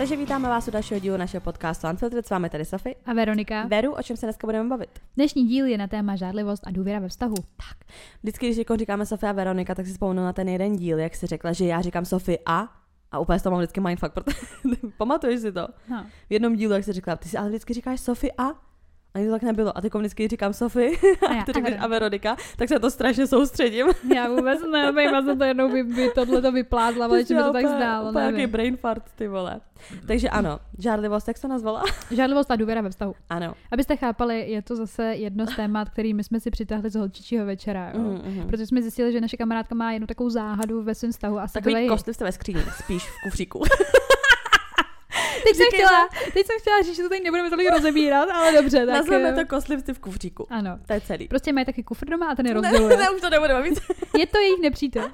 Takže vítáme vás u dalšího dílu našeho podcastu Unfiltered. S vámi tady Sofie a Veronika. Veru, o čem se dneska budeme bavit? Dnešní díl je na téma žárlivost a důvěra ve vztahu. Tak, vždycky, když jako říkáme Sofie a Veronika, tak si vzpomenu na ten jeden díl, jak jsi řekla, že já říkám Sofie a úplně z toho mám vždycky mindfuck, protože pamatuješ si to? No. V jednom dílu, jak jsi řekla, ty si ale vždycky říkáš Sofie a ani to tak nebylo. A teď vždycky říkám Sofie a ty říkáš a Veronika, tak se to strašně soustředím. Já vůbec nevím, já jsem to jednou tohleto vyplázla, ale že mi to tak zdálo. To je nějaký brain fart, ty vole. Takže ano, žárlivost, jak jsi to nazvala? Žárlivost a důvěra ve vztahu. Ano. Abyste chápali, je to zase jedno z témat, který my jsme si přitáhli z holčičího večera. Jo? Protože jsme zjistili, že naše kamarádka má jednu takovou záhadu ve svém vztahu. Takový kostlivce ve skříni, spíš v kufříku. Teď jsem chtěla říct, že to tady nebudeme tolik rozebírat, ale dobře. Tak nazveme to kostlivci v kufříku. Ano. To je celý. Prostě mají taky kufr doma a ten je rozděluje. Ne, už to nebudeme víc. Je to jejich nepřítel.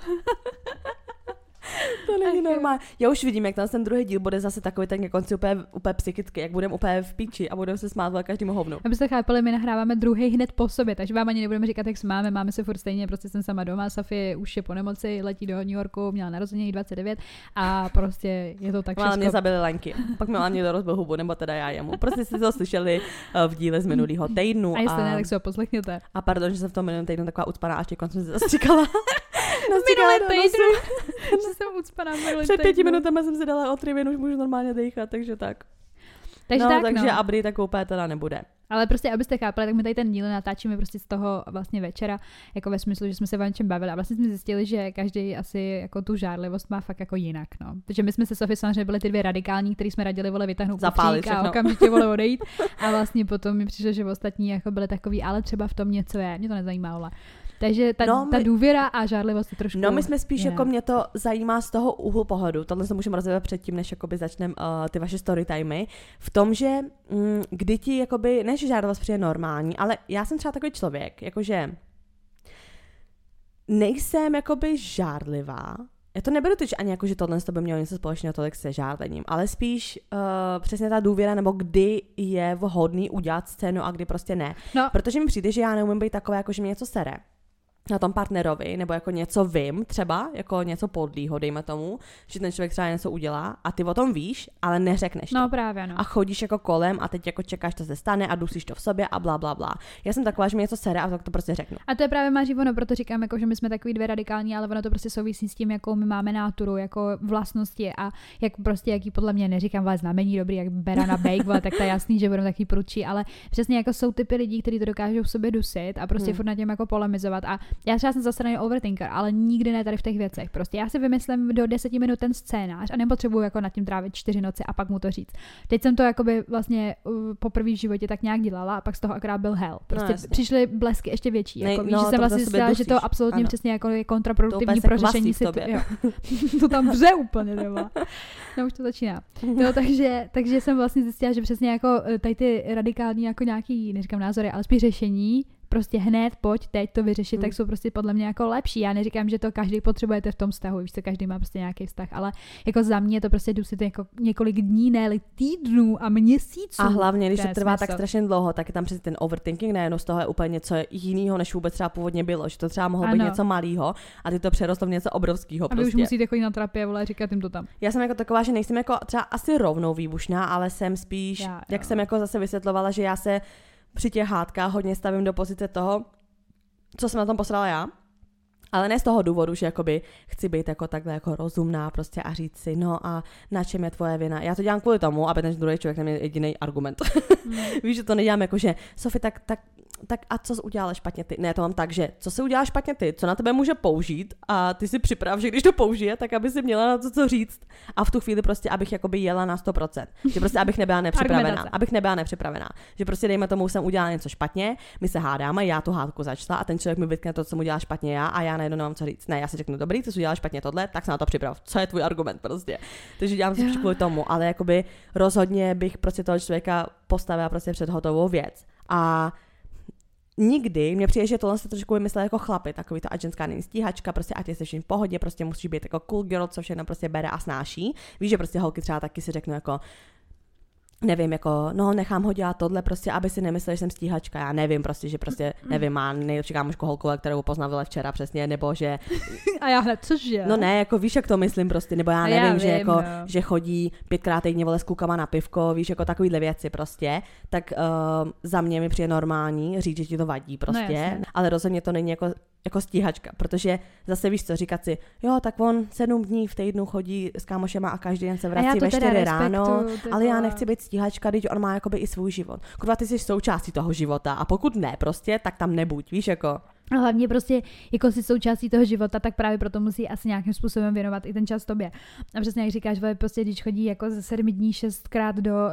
To není normální. Já už vidím, jak ten druhý díl bude zase takový ten konci úplně psychicky, jak budeme úplně v píči a budeme se smát každému hovnu. Abyste chápali, my nahráváme druhý hned po sobě, takže vám ani nebudeme říkat, jak máme se furt stejně, prostě jsem sama doma, Sofie už je po nemoci, letí do New Yorku, měla narozeniny 29 a prostě je to tak všechno. Ale mě zabili laňky. Pak mi někdo rozbil hubu, nebo teda já jemu. Prostě jste to slyšeli v díle z minulého týdnu. A jestli ne, tak si ho poslechněte. A pardon, že jsem v tom minulém týdnu taková ucpaná, až konc jsem se zastříkala. Minulý týdnu, že jsem ucpaná. Před 5 minutami jsem si dala otrivin, už můžu normálně dýchat, takže tak. Takže Abri tak úplně teda nebude. Ale prostě, abyste chápali, tak my tady ten díl natáčíme prostě z toho vlastně večera, jako ve smyslu, že jsme se o něčem bavili a vlastně jsme zjistili, že každý asi jako tu žárlivost má fakt jako jinak, no. Takže my jsme se Sofie samozřejmě byli ty dvě radikální, který jsme radili vytáhnout kufřík a okamžitě odejít. A vlastně potom mi přišlo, že ostatní jako byli takový, ale třeba v tom něco je, mě to nezajímalo. Takže ta důvěra a žárlivost je trošku. No, my jsme spíš jako mě to zajímá z toho úhlu pohledu. Tohle se můžeme rozvědět předtím, než jakoby začneme ty vaše storytimey. V tom, že kdy ti jakoby, ne, že žárlivost přijde normální, ale já jsem třeba takový člověk, jakože nejsem jakoby žárlivá. Já to neberu teď ani jako, že tohle s tobou mělo něco společného tolik se žárlením, ale spíš přesně ta důvěra, nebo kdy je vhodný udělat scénu a kdy prostě ne. No. Protože mi přijde, že já neumím být taková, jako že mě něco sere na tom partnerovi, nebo jako něco vím, třeba jako něco podlýho, dejme tomu, že ten člověk třeba něco udělá a ty o tom víš, ale neřekneš to. No právě, no. A chodíš jako kolem a teď jako čekáš, to se stane a dusíš to v sobě a bla bla bla. Já jsem taková, že mi něco sere a tak to prostě řeknu. A to je právě máš ono, proto říkám, jako, že my jsme takový dvě radikální, ale ono to prostě souvisí s tím, jakou my máme náturu, jako vlastnosti a jak prostě, jaký podle mě neříkám vás znamení dobrý, jak berana bake, tak to je jasný, že budou taky prudčí, ale přesně jako jsou typy lidí, kteří to dokážou v sobě dusit a prostě furt na těm jako polemizovat. A já třeba jsem zase overthinker, ale nikdy ne tady v těch věcech. Prostě já si vymyslím do 10 minut ten scénář a nepotřebuju jako nad tím trávit 4 noci a pak mu to říct. Teď jsem to jakoby vlastně poprvé v životě tak nějak dělala a pak z toho akorát byl hell. Prostě přišly blesky ještě větší. Jako, víš, že jsem vlastně zjistila, že to absolutně ano. Přesně jako je kontraproduktivní pro řešení situace. To tam vře úplně, nebo. No už to začíná. No, takže jsem vlastně zjistila, že přesně jako tady ty radikální jako nějaký, neříkám názory, ale spíš řešení, prostě hned, pojď teď to vyřešit, tak jsou prostě podle mě jako lepší. Já neříkám, že to každý potřebujete v tom vztahu, víš co, každý má prostě nějaký vztah, ale jako za mě to prostě dusit jako několik dní, ne týdnů a měsíců. A hlavně, když to trvá tak strašně dlouho, tak je tam přesně ten overthinking, nejenom z toho je úplně něco jiného, než vůbec třeba původně bylo, že to třeba mohlo být něco malého a ty to přerostlo v něco obrovského. A vy už musíte chodit na terapii, vole, říkat jim to tam. Já jsem jako taková, že nejsem jako třeba asi rovnou výbušná, ale jsem spíš, jak jsem jako zase vysvětlovala, že já se při těch hádkách hodně stavím do pozice toho, co jsem na tom posrala já, ale ne z toho důvodu, že jakoby chci být jako takhle jako rozumná prostě a říct si, no a na čem je tvoje vina. Já to dělám kvůli tomu, aby ten druhý člověk neměl jediný argument. Víš, že to nedělám jako, že Sofie, tak a co jsi udělala špatně ty? Ne, to mám tak, že co jsi udělala špatně ty, co na tebe může použít a ty si připrav, že když to použije, tak aby si měla na to co říct a v tu chvíli prostě, abych jakoby jela na 100%. Že prostě abych nebyla nepřipravená. Že prostě dejme tomu, jsem udělala něco špatně, my se hádáme, já tu hádku začala a ten člověk mi vytkne to, co mu dělá špatně já a já najednou nemám co říct. Ne, já si řeknu, dobrý, ty jsi udělala špatně tohle, tak se na to připrav. Co je tvůj argument prostě? Takže dělám si kvůli tomu, ale jakoby rozhodně bych prostě toho člověka postavila prostě před hotovou věc. A nikdy mě přijde, že tohle se trošku vymyslel jako chlapy, takový to, ať ženská není stíhačka, prostě ať je se vším v pohodě, prostě musíš být jako cool girl, co všechno prostě bere a snáší. Víš, že prostě holky třeba taky si řeknou jako nevím, jako, no nechám ho dělat tohle prostě, aby si nemyslel, že jsem stíhačka, já nevím prostě, že prostě, nevím, má nejlepší kámošku holku, kterou poznal včera přesně, nebo že... A já hned, cože? No ne, jako víš, jak to myslím prostě, nebo já nevím, že jako, že chodí 5krát týdně vole s klukama na pivko, víš, jako takovýhle věci prostě, tak za mě mi přijde normální říct, že ti to vadí prostě, ale rozhodně to není jako stíhačka, protože zase víš co, říkat si, jo, tak on 7 dní v týdnu chodí s kámošema a každý den se vrací ve 4 ráno, ale já nechci být stíhačka, když on má jakoby i svůj život. Kurva, ty jsi součástí toho života a pokud ne prostě, tak tam nebuď, víš, jako. A hlavně prostě, jako si součástí toho života, tak právě proto musí asi nějakým způsobem věnovat i ten čas tobě. A přesně jak říkáš, prostě když chodí jako ze 7 dní 6krát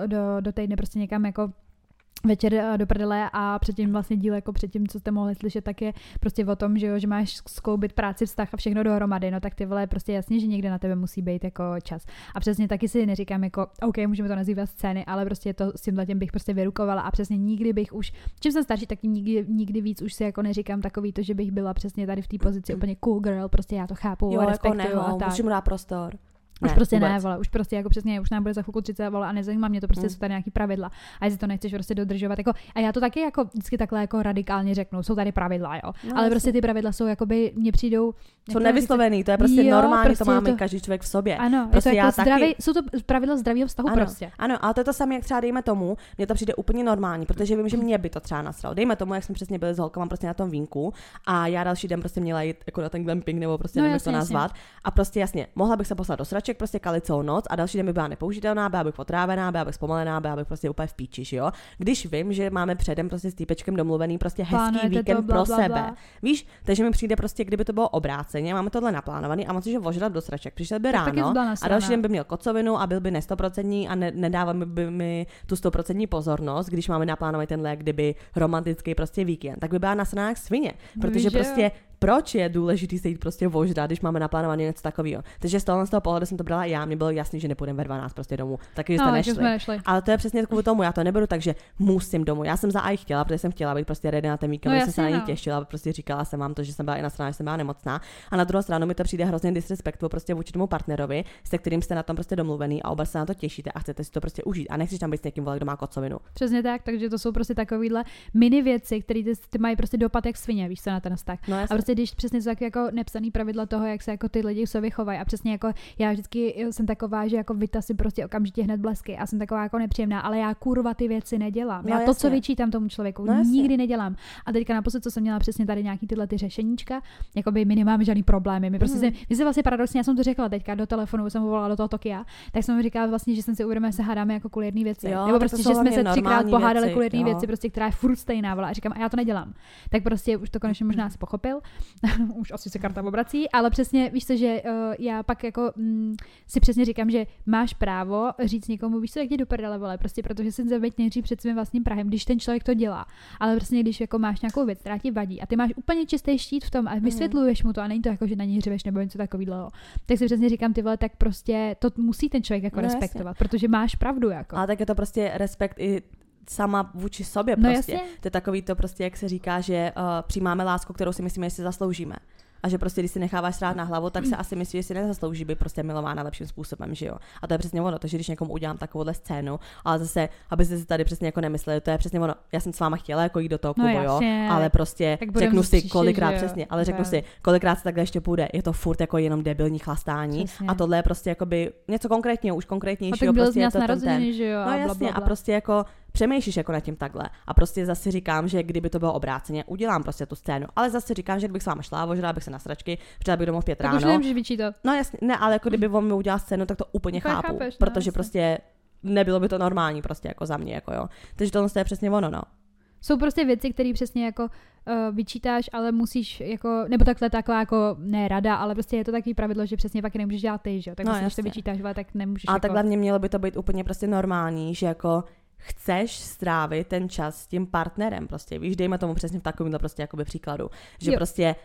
do týdne prostě někam jako večer do prdele a předtím vlastně díl jako předtím, co jste mohli slyšet, tak je prostě o tom, že jo, že máš skloubit práci, vztah a všechno dohromady, no tak ty vole prostě jasně, že někde na tebe musí být jako čas. A přesně taky si neříkám jako, OK, můžeme to nazývat scény, ale prostě to s tímhletím bych prostě vyrukovala a přesně nikdy bych už, čím jsem starší, tak nikdy víc už si jako neříkám takový to, že bych byla přesně tady v té pozici úplně cool girl, prostě já to chápu, jo, respektuju jako a tak. Musím dát prostor. Už ne, prostě vůbec. Ne, vole, už prostě jako přesně, už nám bude za chvilku 30, vole, a nezajímá mě to, prostě jsou tady nějaký pravidla. A jestli to nechceš prostě dodržovat, jako, a já to taky jako vždycky takhle jako radikálně řeknu, jsou tady pravidla, jo. No, ale prostě ty pravidla jsou jakoby, mně přijdou jsou nevyslovený, to je prostě normální, prostě to máme každý člověk v sobě. Ano, prostě je to jako taky... jsou to pravidla zdravého vztahu ano, prostě. Ano, ale to je to samé, jak třeba dejme tomu, mně to přijde úplně normální, protože vím, že mě by to třeba nasralo. Dejme tomu, jak jsme přesně byli s holkama prostě na tom vínku a já další den prostě měla jít jako na ten glamping nebo prostě nevím, jak to nazvat. A prostě jasně, mohla bych se poslat do sraček, prostě kalit celou noc a další den by byla nepoužitelná, byla bych potrávená, byla bych zpomalená, byla bych prostě úplně v píči, jo. Když vím, že máme předem prostě s týpečkem domluvený prostě hezký víkend pro sebe. Víš, takže mi přijde prostě, kdyby to bylo obráceně, máme tohle naplánovaný a moc že vožrat do sraček. Přišel by ráno a další den by měl kocovinu a byl by 100% a nedával by mi tu 100% pozornost, když máme naplánovaný tenhle jak kdyby romantický prostě víkend. Tak by byla nasraná jak svině, protože prostě proč je důležitý se jít prostě vožrat, když máme naplánovaný něco takového. Takže z toho pohledu jsem to brala já, mě bylo jasný, že nepůjdeme ve 12 prostě domů. Takže jste nešli. Ale to je přesně kvůli tomu, já to neberu, takže musím domů. Já jsem za AI chtěla, protože jsem chtěla být prostě ready na ten víkend, jsem se na ní těšila, prostě říkala jsem vám to, že jsem byla i nasraná, že jsem byla nemocná. A na druhou stranu mi to přijde hrozně disrespektu prostě vůči tomu partnerovi, se kterým jste na tom prostě domluvený a oba se na to těšíte a chcete si to prostě užít. A nechceš tam být s někým, kdo má kocovinu. Přesně tak, takže to jsou prostě takovýhle mini věci, které ty mají prostě dopad jak svině, víš co na ten vztah. No, a prostě když přesně tak jako nepsaný pravidla toho, jak se jako ty lidi sobě chovají a přesně jako já vždycky jsem taková, že jako Vita si prostě okamžitě hned blesky a jsem taková jako nepříjemná, ale já kurva ty věci nedělám. Já to, co vyčítám tomu člověku, nikdy nedělám. A teďka naposled, co jsem měla přesně tady nějaký tyhle ty řešeníčka, jakoby my nemáme žádný problémy. My prostě my se vlastně paradoxně, já jsem to řekla teďka do telefonu, jsem volala do toho Tokia, tak jsem mi říkala vlastně, že jsem si uvědomila, že se hádáme jako kvůli jedné věci. Nebo prostě, že jsme se 3krát pohádali kvůli jedné věci, prostě která je furt stejná, a říkám, a já to nedělám. Tak prostě už to konečně možná pochopil. Už asi se karta obrací, ale přesně víš co, že já pak jako si přesně říkám, že máš právo říct někomu, víš co, jak tě do prdele, vole, prostě protože si zaveď nejdřív před svým vlastním prahem, když ten člověk to dělá. Ale prostě když jako máš nějakou věc, která ti vadí a ty máš úplně čistý štít v tom a vysvětluješ mu to a není to jako, že na něj řveš nebo něco takového. Tak si přesně říkám, ty vole, tak prostě to musí ten člověk jako respektovat, protože máš pravdu jako. Ale tak je to prostě respekt i sama vůči sobě prostě. To je takový to prostě, jak se říká, že přijímáme lásku, kterou si myslíme, že si zasloužíme. A že prostě, když si necháváš srát na hlavu, tak se asi myslí, že si nezaslouží být prostě milována lepším způsobem, že jo. A to je přesně ono, takže když někomu udělám takovouhle scénu, ale zase, abyste si tady přesně jako nemysleli, to je přesně ono. Já jsem s váma chtěla jako jít do toho klubu, jo, ale prostě řeknu si kolikrát přesně, ale řeknu si, kolikrát se takhle ještě půjde. Je to furt jako jenom debilní chlastání a tohle je prostě jakoby něco konkrétního, už konkrétnějšího, prostě je to ten. Že jo, no jasně, a prostě jako přemýšlíš jako nad tím takhle. A prostě zase říkám, že kdyby to bylo obráceně, udělám prostě tu scénu. Ale zase říkám, že kdybych s váma šla, vožrala bych se na sračky, přijela bych domů v 5 ráno. Tak už nemůžeš vyčítat. No jasně, ne, ale jako kdyby on mi udělal scénu, tak to úplně chápu, chápeš, protože no, prostě nebylo by to normální prostě jako za mě, jako jo. Takže tohle je přesně ono, no. Jsou prostě věci, které přesně jako vyčítáš, ale musíš jako, nebo takhle taková jako ne rada, ale prostě je to takový pravidlo, že přesně pak nemůžeš dělat ty, že jo. Tak no, když to vyčítáš, ale tak nemůžeš. A jako... tak hlavně mělo by to být úplně prostě normální, že jako chceš strávit ten čas s tím partnerem prostě, víš, dejme tomu přesně v takovémhle prostě jakoby příkladu, že prostě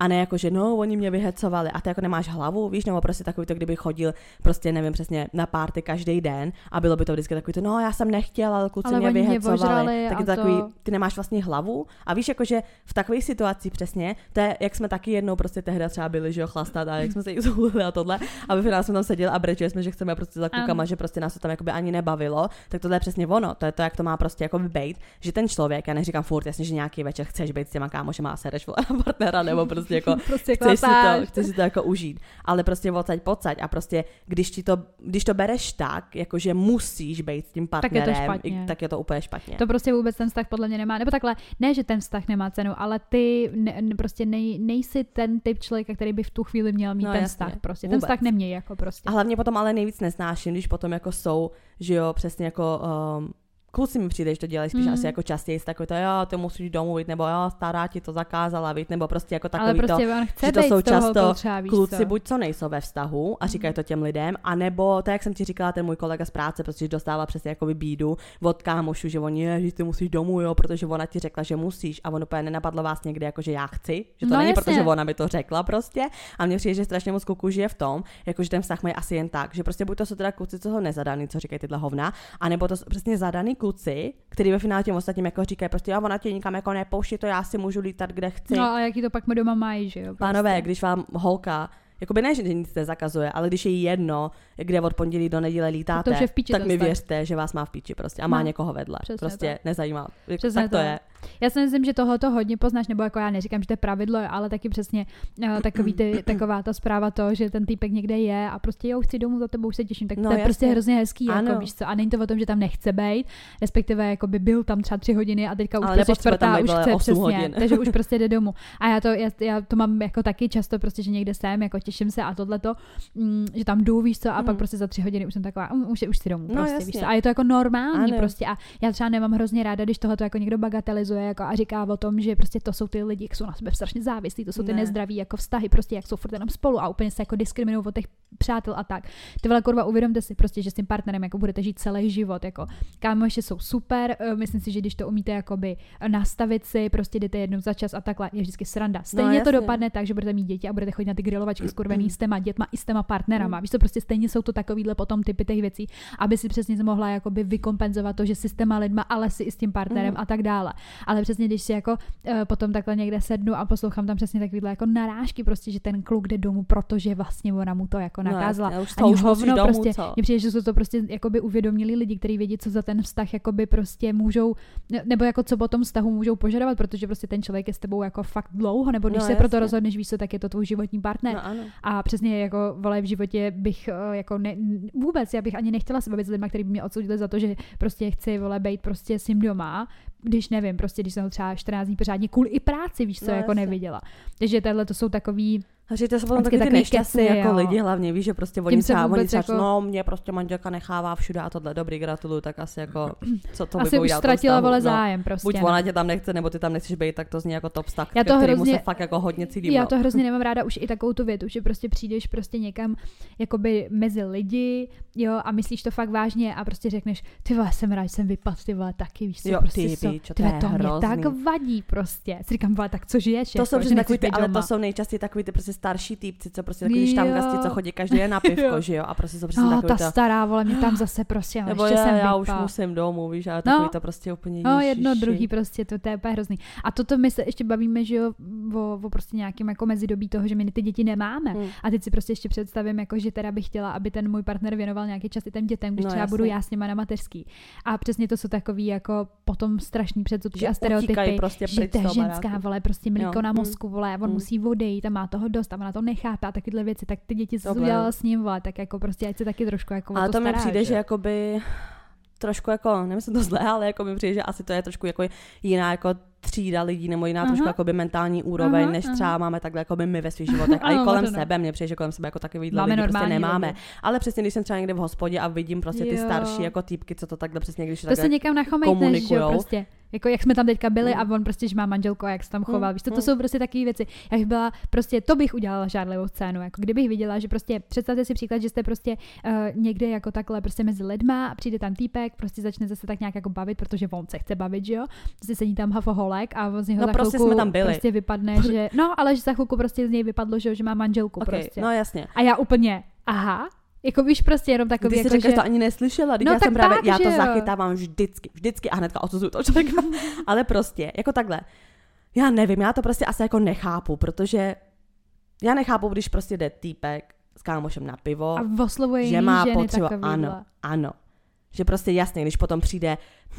A ne jako, že no, oni mě vyhecovali a ty jako nemáš hlavu, víš, nebo prostě takový to, kdyby chodil prostě, nevím přesně, na párty každý den a bylo by to vždycky takový to, no, já jsem nechtěla, ale kluci mě vyhecovali. Tak je to takový, ty nemáš vlastně hlavu a víš, jako, že v takových situacích přesně, to je, jak jsme taky jednou prostě tehdy třeba byli, že jo, chlastat a jak jsme se jich zhulili a tohle a v finále jsme tam seděli a brečeli jsme, že chceme prostě za klukama, že prostě nás to tam jakoby ani nebavilo, tak tohle je přesně ono, to je to, jak to má prostě jako být, že ten člověk, já neříkám furt, jasně, že nějaký večer chceš být s těma kámošema a sereš na partnera, nebo prostě jako prostě chceš si to jako užít, ale prostě pocať a prostě když to bereš tak, jakože musíš být s tím partnerem, tak je to úplně špatně. To prostě vůbec ten vztah podle mě nemá, nebo takhle, ne, že ten vztah nemá cenu, ale ty prostě nejsi ten typ člověka, který by v tu chvíli měl mít ten vztah, prostě vůbec. Ten vztah neměj jako prostě. A hlavně potom ale nejvíc nesnáším, když potom jako jsou, že jo, přesně jako kluci mi přijde, že to dělají spíš asi jako častěji, takový to, jo, ty musíš domů jít, nebo jo, stará ti to zakázala, víc, nebo prostě jako takový prostě to, že to jsou často kluci, buď co nejsou ve vztahu a říkají to těm lidem, anebo to, jak jsem ti říkala, ten můj kolega z práce, protože dostává přesně jakoby bídu od kámošů, že oni, že ty musíš domů, jo, protože ona ti řekla, že musíš a ono úplně nenapadlo vás někdy, jako že já chci, že to není, protože ona mi to řekla prostě a mně přijde, že strašně moc kluků žije v tom, jako že ten vztah mají asi jen tak, že prostě buď to jsou teda kluci, co jsou nezadaný, co říkají tyhle hovna, anebo to jsou přesně zadaný kluci, který ve finále těm ostatním jako říkají prostě, jo, ona tě nikam jako nepouští, to já si můžu lítat, kde chci. No a jaký to pak doma mají, že jo? Prostě. Pánové, když vám holka, jakoby ne, že nic nezakazuje, ale když je jí jedno, kde od pondělí do neděle lítáte, tak mi věřte, že vás má v píči prostě a má někoho vedle. Prostě tak. Nezajímá. Tak to je. Já si myslím, že tohoto hodně poznáš, nebo jako já neříkám, že to je pravidlo, ale taky přesně taková ta zpráva to, že ten týpek někde je a prostě jo, chci domů, za tebou už se těším, tak to je prostě hrozně hezký, jako, víš co, a není to o tom, že tam nechce být, respektive jako by byl tam třeba 3 hodiny a teďka už prostě čtvrtá už chce přesně, takže už prostě jde domů. A já to mám jako taky často prostě, že někde jsem, jako těším se a tohleto, že tam jdu, víš co, a pak prostě za 3 hodiny už jsem taková, už si domů, prostě, víš co, a je to jako normální prostě a já třeba nemám hrozně ráda, když tohleto jako někdo bagatelizuje jako a říká o tom, že prostě to jsou ty lidi, jak jsou na sebe strašně závislí, to jsou ty nezdraví jako vztahy, prostě jak jsou furt jenom spolu a úplně se jako diskriminují od těch přátel a tak. Ty vole kurva, uvědomte si prostě, že s tím partnerem jako budete žít celý život, jako kámoši jsou super, myslím si, že když to umíte jakoby nastavit si, prostě jdete jednou za čas a takhle, je vždycky sranda. Stejně to dopadne tak, že budete mít děti a budete chodit na ty grilovačky skurvený s těma dětma i s těma partnerama. Víš to, prostě stejně jsou to takovýhle potom typy těch věcí, aby si přesně mohla jakoby vykompenzovat to, že si s těma lidma, ale si i s tím partnerem a tak dále. Ale přesně když si jako potom takhle někde sednu a poslouchám tam přesně takovýhle jako narážky, prostě, že ten kluk jde domů, protože vlastně ona mu to jako nakázala. Ani hovno domů, prostě. Mně přijde, že jsou to prostě jakoby uvědomili lidi, kteří vědí, co za ten vztah jakoby prostě můžou, nebo jako co po tom vztahu můžou požadovat, protože prostě ten člověk je s tebou jako fakt dlouho, nebo když se proto rozhodneš, víš co, tak je to tvůj životní partner. A přesně jako vole v životě bych jako vůbec, já bych ani nechtěla se bavit s lidmi, kteří by mě odsoudili za to, že prostě chci vole být prostě s ním doma, když nevím, prostě když jsem ho třeba 14 dní pořádně kvůli i práci, víš co, jako neviděla. Takže tohle to jsou takový takže to jsou potom taky nešťastný jako lidi hlavně, víš, že prostě oni třeba jako... no mě prostě manželka nechává všude a tohle, dobrý, gratuluju, tak asi jako, co to by asi už ztratila vole zájem prostě. Buď ona tě tam nechce, nebo ty tam nechceš být, tak to zní jako top vztah, kterému se fakt jako hodně cílím. Já to hrozně nemám ráda už i takovou tu větu, že prostě přijdeš prostě někam jakoby mezi lidi, jo, a myslíš to fakt vážně a prostě řekneš, ty vole, jsem rád, jsem vypadl, ty vole, taky víš, co prostě to mě tak vadí prostě. Si říkám, vole, tak co žiješ? To jsou takový ty, ale to jsou nejčastěji takový ty prostě starší týpci, co prostě takový štamgasti, co chodí každý den na pivko, že jo? A prostě jsou prostě takový ta stará, vole, mě tam zase prostě, nebo ještě jsem já už musím domů, víš, ale takový to prostě úplně ježiši. No, jedno, druhý prostě, to je úplně hrozný. A toto my se ještě bavíme, že jo, o prostě nějakým jako mezidobí toho, že my ty děti nemáme. A teď si prostě ještě představím, jako že teda bych chtěla, aby ten můj partner věnoval nějaký čas i těm dětem, když třeba budu já s nima na mateřský. A přesně to jsou takový jako potom strašný předsudky a stereotypy, prostě že ta ženská, vole, prostě mlíko na mozku, vole, on musí odejít a má toho dost a ona to nechápe a takovéhle věci, tak ty děti co udělala s ním, vole, tak jako prostě ať se taky trošku jako ale to mi přijde, že jakoby trošku jako, nemyslím to zlé, ale jako mi přijde, že asi to je trošku jako jiná jako třída lidí nebo jiná trošku jakoby mentální úroveň, než třeba máme takhle jakoby my ve svých životech. A i kolem sebe, mně přijde, že kolem sebe jako takovýhle lidi prostě nemáme. Lidi. Ale přesně, když jsem třeba někde v hospodě a vidím prostě ty starší jako týpky, co to takhle přesně, když to takhle se někam nachomejtneš, že jo, prostě. Jako jak jsme tam teďka byli a on prostě, že má manželku a jak se tam choval. Víš, to jsou prostě takové věci. Já bych byla prostě, to bych udělala žádlivou scénu, jako kdybych viděla, že prostě představte si příklad, že jste prostě někde jako takhle prostě mezi lidma a přijde tam týpek, prostě začne zase tak nějak jako bavit, protože on se chce bavit, že jo. Prostě sedí tam hafo stolek a z něho no, za prostě chvilku jsme tam byli. prostě vypadne, že no, ale že za chvilku prostě z něj vypadlo, že má manželku okay, prostě. No jasně. A já úplně, aha, jako víš prostě jenom takový, jako, že... to ani neslyšela, no, já jsem právě, tak, já to že... zachytávám vždycky a hnedka odsuzuju toho člověka, ale prostě, jako takhle, já nevím, já to prostě asi jako nechápu, protože já nechápu, když prostě jde týpek s kámošem na pivo, a oslovuje že má ženy potřeba, ano, že prostě jasně, když potom přijde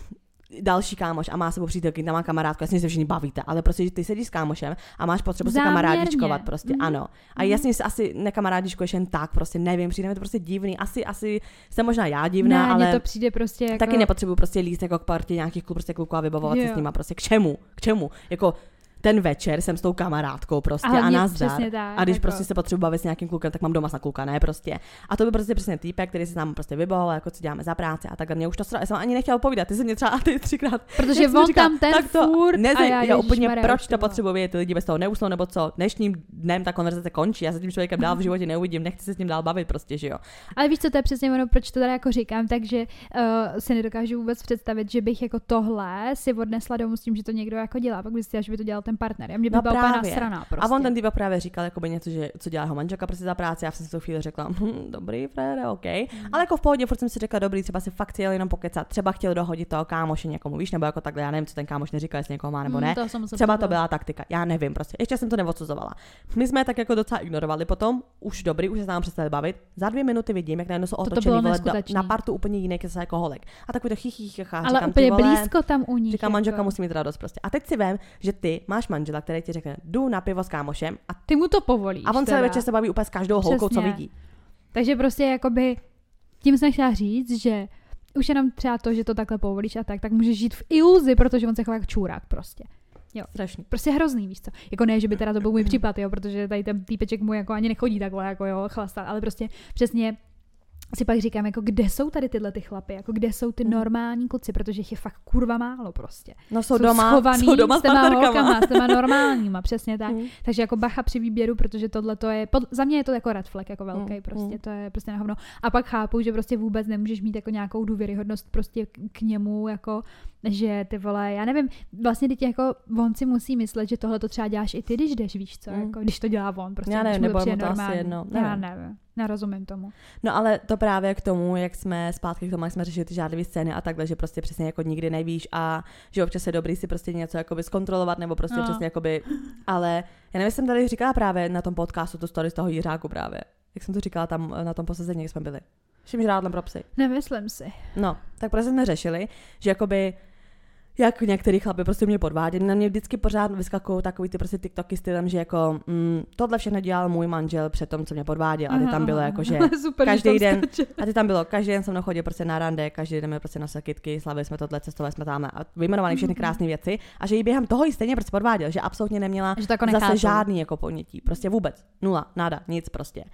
další kámoš a má sebou přítelky, tam má kamarádku, jasně se všichni bavíte, ale prostě ty sedíš s kámošem a máš potřebu se kamarádičkovat prostě, ano. A jasně se asi nekamarádičkuješ jen tak, prostě nevím, přijde mi to prostě divný, asi jsem možná já divná, ale to přijde prostě jako... taky nepotřebuju prostě líst jako k partě nějakých kluků a vybavovat se s nima, prostě k čemu, jako ten večer jsem s tou kamarádkou prostě a nazdar. A když jako... prostě se potřebuji bavit s nějakým klukem, tak mám doma na kluka, ne prostě. A to by prostě přesně týpek, který se nám prostě vybavoval, jako co děláme za práci a takhle. Mě už to já jsem ani nechtěla povídat, ty jsi mě třeba a ty 3krát. Protože on říkal, tam ten tak to furt já úplně proč to potřebuji vědět, ty lidi bez toho neusnou nebo co. Dnešním dnem ta konverzace končí, já se tím člověkem dál v životě neuvidím, nechci se s ním dál bavit prostě, že jo. Ale víš co, to je přesně ono, proč to tady jako říkám, takže si nedokážu vůbec představit, že bych jako tohle si odnesla domů s tím, že to někdo jako dělá, pak bych si že by to dělal ten partner. Já mě by byla úplně nasraná prostě. A on ten týpek právě říkal jakoby něco, že co dělá jeho manželka prostě za práci, já jsem si to chvíli řekla, dobrý Frede, OK. Ale jako v pohodě, furt jsem si řekla, dobrý, třeba si fakt chtěl jenom pokecat, třeba chtěl dohodit toho kámoše někomu, víš, nebo jako takhle, já nevím, co ten kámoš neříkal, jestli někoho má nebo ne. Třeba to byla taktika, já nevím prostě. Ještě jsem to neodsuzovala. My jsme tak jako docela ignorovali potom, už dobrý, už se nám přestali bavit. Za 2 minuty vidím, jak najednou jsou otočený na partu úplně jiný, jak se jako holek. A takový to chichichá, ale říkám, úplně blízko tam u nich. Říkám, manželka musí mít radost prostě. A teď si vem, že ty máš manžela, který ti řekne, jdu na pivo s kámošem a ty mu to povolíš. A on celý večer se baví úplně s každou holkou, co vidí. Takže prostě jakoby tím jsem chtěla říct, že už jenom třeba to, že to takhle povolíš a tak můžeš žít v iluzi, protože on se chová jak čůrák prostě. Jo. Strašný. Prostě hrozný, víš co. Jako ne, že by teda to byl můj případ, jo, protože tady ten týpeček můj jako ani nechodí takhle, jako jo, chlastat, ale prostě přesně si pak říkám, jako kde jsou tady tyhle ty chlapy, jako kde jsou ty normální kluci, protože jich je fakt kurva málo prostě. No jsou doma s holkama, s těma normálníma, přesně tak. Takže jako bacha při výběru, protože tohle to je, za mě je to jako red flag, jako velký prostě, to je prostě na hovno. A pak chápu, že prostě vůbec nemůžeš mít jako nějakou důvěryhodnost prostě k němu, jako že ty vole, já nevím, vlastně teď jako on si musí myslet, že tohle to třeba děláš i ty, když jdeš, víš co, jako když to dělá on, prostě. Já nevím, nebo mu to asi jedno. Já nevím. Nerozumím tomu. No ale to právě k tomu, jak jsme zpátky k tomu, jak jsme řešili ty žádlivé scény a takhle, že prostě přesně jako nikdy nevíš a že občas je dobrý si prostě něco jakoby zkontrolovat nebo prostě přesně jakoby, ale já nevím, jsem tady říkala právě na tom podcastu tu story z toho Jiřáku právě, jak jsem to říkala tam na tom posazení, jak jsme byli. Vším žrádlem pro psy. Nemyslím si. No, tak prostě jsme řešili, že jakoby jak některý chlapi prostě mě podváděli, na mě vždycky pořád vyskakují takový ty prostě TikToky stylem, že jako tohle všechno dělal můj manžel před tom, co mě podváděl. A ty tam bylo jako, že každý den, každý den jsem chodil prostě na rande, každý den jsme prostě na kytky, slavili jsme tohle, cestovali jsme tam a vyjmenovali všechny krásné věci a že jí během toho stejně prostě podváděl, že absolutně neměla zase žádný jako ponětí, prostě vůbec, nula, nada, nic prostě.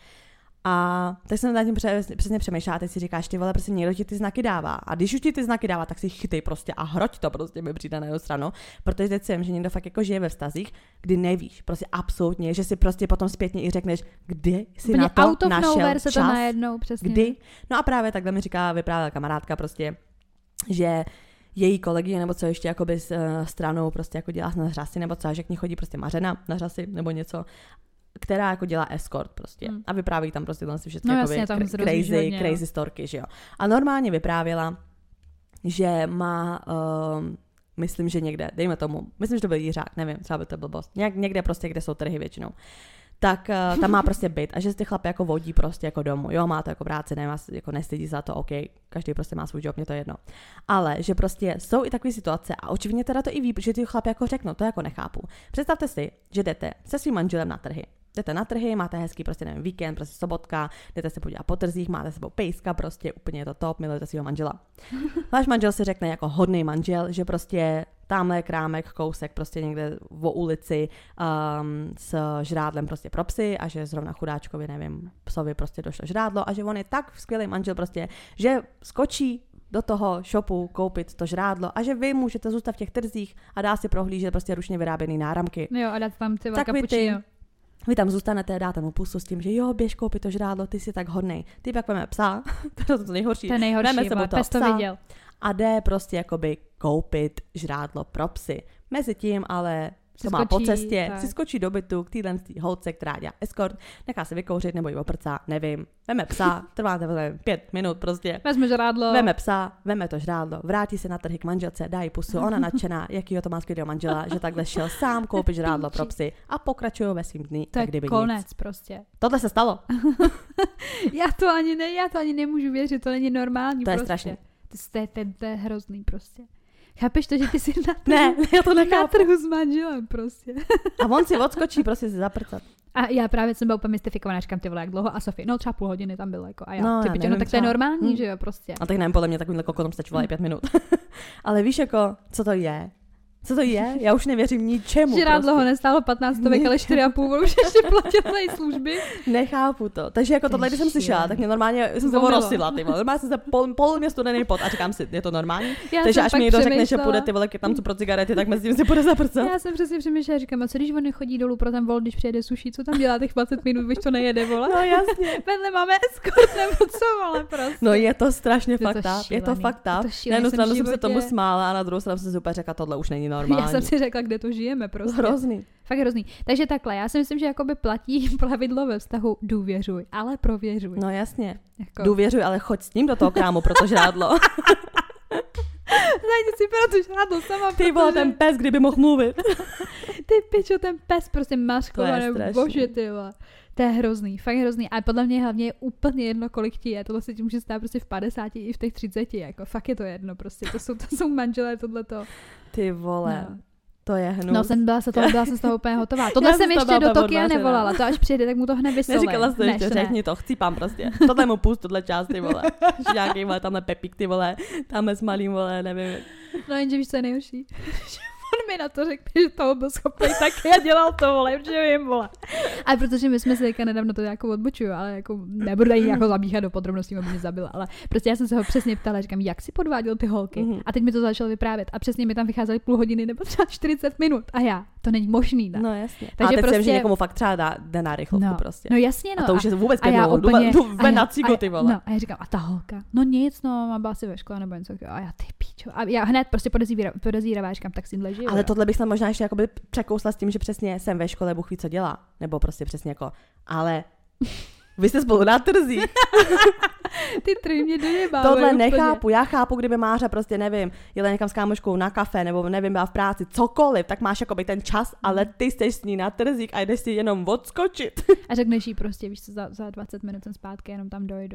A tak jsem nad tím přesně přemýšlela a teď si říkáš, ty vole, prostě někdo ti ty znaky dává. A když už ti ty znaky dává, tak si chytej prostě a hroď to prostě mi přijde na jednu stranu. Protože teď si vím, že někdo fakt jako žije ve vztazích, kdy nevíš, prostě absolutně, že si prostě potom zpětně i řekneš, kdy si na to out of našel nowhere se čas. to najednou, přesně. Kdy? No a právě takhle mi vyprávěla kamarádka prostě, že její kolegyně nebo co ještě jakoby s stranou prostě jako dělá na řasy nebo co, že k ní chodí prostě mařena na řasy nebo něco, která jako dělá escort prostě a vypráví tam prostě všechny crazy storky, že jo. A normálně vyprávěla, že má, myslím, že někde, dejme tomu, myslím, že to byl Jiřák, nevím, třeba by to blbost, někde prostě, kde jsou trhy většinou. Tak tam má prostě byt a že se ty chlapy jako vodí prostě jako domů. Jo, má to jako práci, nemá, jako nestydí za to, OK, každý prostě má svůj job, mě to jedno. Ale že prostě jsou i takové situace a očividně teda to i ví, že ty chlapy jako řeknou, to jako nechápu. Představte si, že jdete se svým manželem na trhy. Jdete na trhy, máte hezký prostě nevím, víkend, prostě sobotka, jdete se podívat po trzích, máte sebou pejska, prostě úplně je to top, milujete svého manžela. Váš manžel si řekne jako hodný manžel, že prostě tamhle krámek, kousek prostě někde v ulici s žrádlem prostě pro psy a že zrovna chudáčkovi, nevím, psovi prostě došlo žrádlo a že on je tak skvělý manžel prostě, že skočí do toho shopu koupit to žrádlo a že vy můžete zůstat v těch trzích a dá si prohlížet prostě ručně vyráběný náramky. Jo, a dát tam ty kapučino. Vy tam zůstanete, dáte mu pusu s tím, že jo, běž koupit to žrádlo, ty jsi tak hodnej. Ty pak veme psa, to je to nejhorší. To je nejhorší, pes to viděl. A jde prostě jakoby koupit žrádlo pro psy. Mezi tím ale to má po cestě, tak. Si skočí do bytu k téhle holce, která dělá escort, nechá se vykouřit nebo jí oprcá, nevím. Veme psa, trvá to 5 minut prostě. Vezme žrádlo. Veme psa, veme to žrádlo, vrátí se na trhy k manželce, dá jí pusu, ona nadšená, jakýho to má skvělého manžela, že takhle šel sám koupit žrádlo pro psy a pokračují ve svým dní. To je konec nic. Prostě. Tohle se stalo. já to ani nemůžu věřit, to není normální. To je prostě. strašně. To je hrozný prostě. Chápeš to, že ty jsi já to nechápu. Na trhu s manželem prostě. A on si odskočí prostě se zaprcat. A já právě jsem byla úplně mystifikovaná, říkám, ty vole, jak dlouho, a Sofie, no třeba půl hodiny tam bylo, jako, a já, no, ty piče, no tak to je normální, že jo, prostě. A tak nevím, podle mě takovýmhle kokonom stačilo i 5 minut. Ale víš, jako, co to je? Co to je? Já už nevěřím ničemu. Žrádlo ho nestálo 15 stovek, ale 4,5, už ještě platil na služby. Nechápu to. Takže jako tohle, když jsem slyšela, tak mě normálně jsem se rozsyla, ty vole. Normálně jsem se pol mě studený pot a říkám si, je to normální? Takže až mi někdo řekne, že půjde ty vole tam co pro cigarety, tak mezi tím si půjde zaprcat. Já jsem přesně přemýšlela, říkám, a co když on nechodí dolů pro ten vol, když přijede sushi, co tam dělá těch 20 minut, když to nejede, vole? No jasně. Vedle máme escort nebo co, vole, prostě. No je to strašně fakt up. Je to fakt up. Na jednu stranu jsem se tomu smála a na druhou stranu jsem si úplně řekla, tohle už není normální. Kde to žijeme prostě. Hrozný. Fakt hrozný. Takže takhle, já si myslím, že jakoby platí pravidlo ve vztahu důvěřuj, ale prověřuj. No jasně. Jako... Důvěřuj, ale choď s ním do toho krámu, protože žrádlo. Zajdi si pro to žrádlo sama. Ty vole, ten pes, kdyby mohl mluvit. Ty pičo, ten pes prostě maskovaný, bože ty vole. To je hrozný, fakt hrozný. A podle mě hlavně je úplně jedno, kolik ti je. Tohle se ti může stát prostě v 50 i v těch 30, jako fakt je to jedno prostě. To jsou manželé, tohleto. Ty vole. No. To je hnus. No, byla jsem z toho úplně hotová. Tohle jsem ještě do Tokia nevolala, to až přijde, tak mu to hned vysolej. Neříkala jsi to ještě, řekni to, chcípám prostě. Tohle mu pust, tohle část, ty vole. Nějaký vole, tamhle Pepík, ty vole, tamhle s malým, vole, nevím. No jenže víš, co je nejhorší? On mi na to řekne, že toho byl schopný taky a dělal to, vole, že vím, vole. A protože my jsme se teďka nedávno to jako odbočuju, ale jako nebudu tady jako zabíchat do podrobností, aby mě zabila, ale prostě já jsem se ho přesně ptala, říkám, jak si podváděl ty holky. A teď mi to začalo vyprávět a přesně mi tam vycházely půl hodiny nebo třeba 40 minut a já, to není možný. No jasně. Takže a teď prostě... jsem, že někomu fakt třeba jde na rychlovku no, prostě. No jasně, no. A to už je vůbec pěknou, jdu na cigo, ty vole. No a já říkám, a ta holka, no nic, no, má byla asi ve škole nebo něco, a já ty píčo. A já hned prostě podezírává, říkám, tak si leží. Ale tohle bych možná ještě jakoby překousla s tím, že přesně jsem ve škole, Bůh ví, co dělá. Nebo prostě přesně jako, ale vy jste spolu na trzích. Ty trhy mě dojebávají. Tohle nechápu, já chápu, kdyby Mářa prostě, nevím, jela někam s kámoškou na kafe, nebo nevím, byla v práci, cokoliv, tak máš jakoby ten čas, ale ty jsi s ní na trzích a jdeš si jenom odskočit. A řekneš jí prostě, víš co, za 20 minut jsem zpátky, jenom tam dojdu.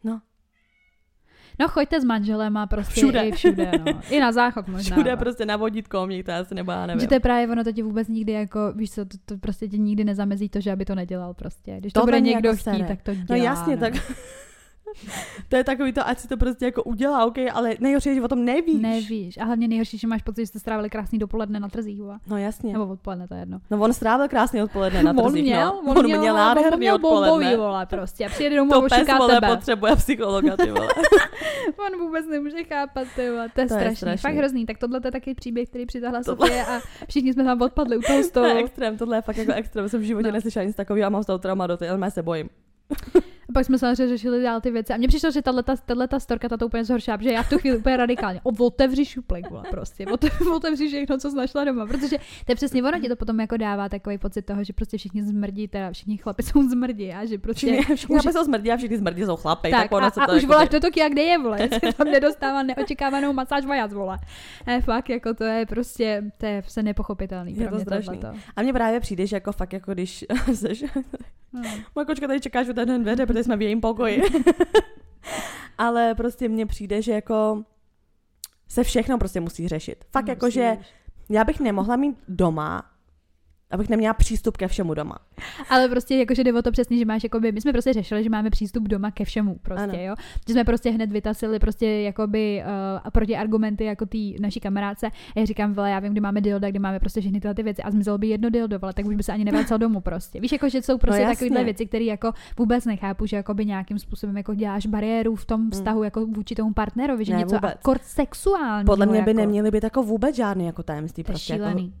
No choďte s manželem a prostě všude, no. I na záchod možná. Všude prostě na vodítko, mě to asi nebo já nevím. Že to je právě ono, to ti vůbec nikdy jako, víš co, to prostě ti nikdy nezamezí to, že aby to nedělal prostě. Když to bude někdo jako chtít, tak to dělá. No jasně, tak to je takový to, ať si to prostě jako udělá, okay, ale nejhorší je, že o tom nevíš. Nevíš. A hlavně nejhorší, že máš pocit, že jste strávili krásný dopoledne na trzích. No jasně. Nebo odpoledne, to je jedno. No on strávil krásný odpoledne na trzích. On měl nádherný odpoledne. Vole, prostě. A přijede domů a ošuká tebe. Potřebuje psychologa, ty vole. On vůbec nemůže chápat, ty vole. To je strašný. Fakt hrozný. Tak tohle je taky příběh, který přitáhla Sofie a všichni jsme tam odpadli u toho stolu. To je extrém, tohle je fakt jako extrém. Jsem v životě neslyšela nic takového a mám z toho trauma do té, ale se bojím. A pak jsme samozřejmě řešili dál ty věci. A mně přišlo, že tato storka to úplně zhoršila, protože já v tu chvíli úplně radikálně otevři šuplík, vole, prostě. Otevři všechno, co jsi našla doma. Protože to je přesně ono, ti to potom jako dává takový pocit toho, že prostě všichni zmrdí, teda všichni chlapi jsou zmrdí a že prostě všichni chlapi jsou zmrdí a všichni zmrdí jsou chlapy. Tak ono se to už voláš do Tokia, kde je, vole. Tam nedostává neočekávanou masáž vajac, vole. Fakt jako to je prostě, to je prostě nepochopitelný. Je to strašný. A mně právě přijde, že jako fakt jako když seš moje kočka tady čekáš v ten dveře, protože jsme v jejím pokoji. Ale prostě mně přijde, že jako se všechno prostě musí řešit. Fakt jako, že já bych nemohla mít doma, abych neměla přístup ke všemu doma. Ale prostě jakože jde o to přesně, že máš jakoby, my jsme prostě řešili, že máme přístup doma ke všemu prostě, ano. Jo. Že jsme prostě hned vytasili prostě jakoby proti argumenty jako tý naší kamarádce. A já říkám, vole, já vím, kdy máme dilda, kdy máme prostě všechny tyhle ty věci a zmizelo by jedno dildo, vole, tak už by se ani nevracel domů prostě. Víš, jako že jsou prostě takovéhle věci, které jako vůbec nechápu, že jakoby nějakým způsobem jako děláš bariéru v tom vztahu jako vůči tomu partnerovi, že ne, něco akord sexuální. Podle mě by neměly být jako vůbec žádný jako tajemství prostě. Šílený.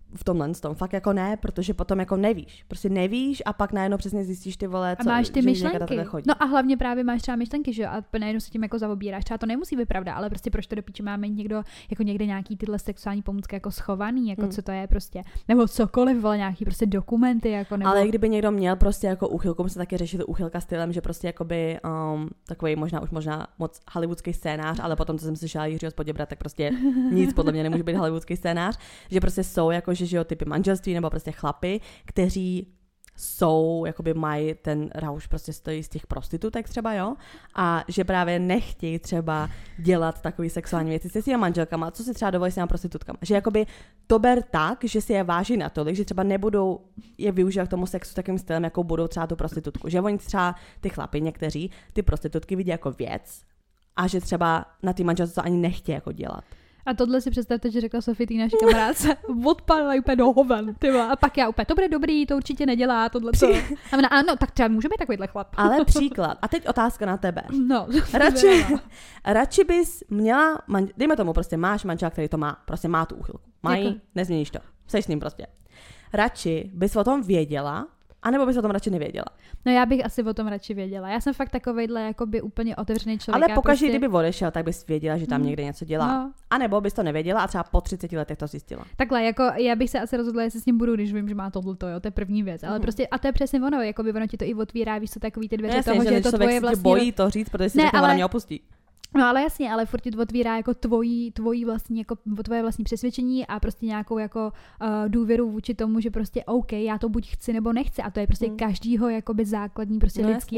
v tomhle tom. Fakt jako ne, protože potom jako nevíš. Prostě nevíš a pak najednou přesně zjistíš ty vole, co, a máš ty myšlenky. Chodí. No a hlavně právě máš třeba myšlenky, že jo, a najednou se tím jako zaobíráš. Třeba to nemusí být pravda, ale prostě proč to do píče máme někdo jako někde nějaký tyhle sexuální pomůcky jako schovaný, jako co to je prostě. Nebo cokoliv, vole, nějaký prostě dokumenty jako nebo... Ale kdyby někdo měl prostě jako úchylku, my se taky řešit úchylka stylem, že prostě jakoby takový možná moc hollywoodský scénář, ale potom, co jsem slyšela Jiřího Spoděbrat, tak prostě nic podle mě nemůže být hollywoodský scénář, že prostě jsou jako že jo, typy manželství nebo prostě chlapy, kteří jsou, jakoby mají ten rauš, prostě stojí z těch prostitutek třeba, jo, a že právě nechtějí třeba dělat takový sexuální věci se svýma manželkama, co si třeba dovolí s těma prostitutkama. Že jakoby to ber tak, že si je váží natolik, že třeba nebudou je využívat k tomu sexu takým stylem, jako budou třeba tu prostitutku. Že oni třeba ty chlapi někteří ty prostitutky vidí jako věc a že třeba na ty manželce to ani nechtějí jako dělat. A tohle si představte, že řekla Sofie, tý naší kamarádce, odpadla úplně do hoven, a pak já úplně, to bude dobrý, to určitě nedělá, tohle co. A ona, ano, tak třeba může být takovýhle chlap. Ale příklad. A teď otázka na tebe. No. Radši bys měla, dejme tomu, prostě máš manžela, který to má, prostě má tu úchylku. Mají, jako... nezměníš to. Seš s ním prostě. Radši bys o tom věděla, anebo bys o tom radši nevěděla? No já bych asi o tom radši věděla. Já jsem fakt takovejhle jakoby úplně otevřený člověk. Ale pokaždé, prostě... kdyby odešel, tak bys věděla, že tam někde něco dělá. No. A nebo bys to nevěděla a třeba po 30 letech to zjistila. Takhle, jako já bych se asi rozhodla, jestli s ním budu, když vím, že má tohleto, jo, to je první věc. Ale prostě, a to je přesně ono, jakoby ono ti to i otvírá, víš co, takový ty dveře jasně, toho, že je to tvoje vlastní. Bojí to říct, protože si řekne, ona mě opustí. No ale jasně, ale furt ti to otvírá jako tvojí vlastní, jako tvoje vlastní přesvědčení a prostě nějakou jako důvěru vůči tomu, že prostě OK, já to buď chci nebo nechci a to je prostě každýho jakoby základní prostě lidský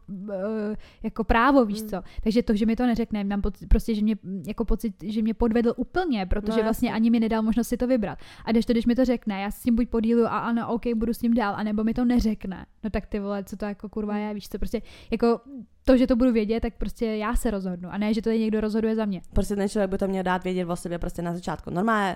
jako právo, víš co. Takže to, že mi to neřekne, mám prostě, že mě jako pocit, že mě podvedl úplně, protože vlastně ani mi nedal možnost si to vybrat. A když mi to řekne, já s tím buď podíluju a ano, OK, budu s ním dál, anebo mi to neřekne. No tak ty vole, co to jako kurva je, víš co, prostě jako to, že to budu vědět, tak prostě já se rozhodnu. A ne, že to někdo rozhoduje za mě. Prostě ten člověk by to měl dát vědět o sobě prostě na začátku. Normálně